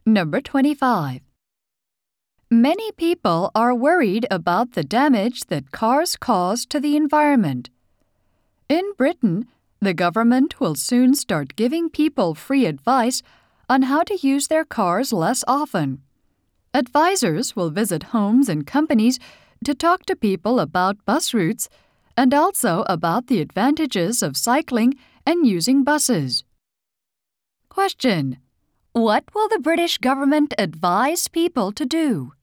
Number 25. Many people are worried about the damage that cars cause to the environment. In Britain, the government will soon start giving people free advice on how to use their cars less often. Advisors will visit homes and companies to talk to people about bus routes and also about the advantages of cycling and using buses. Question: what will the British government advise people to do?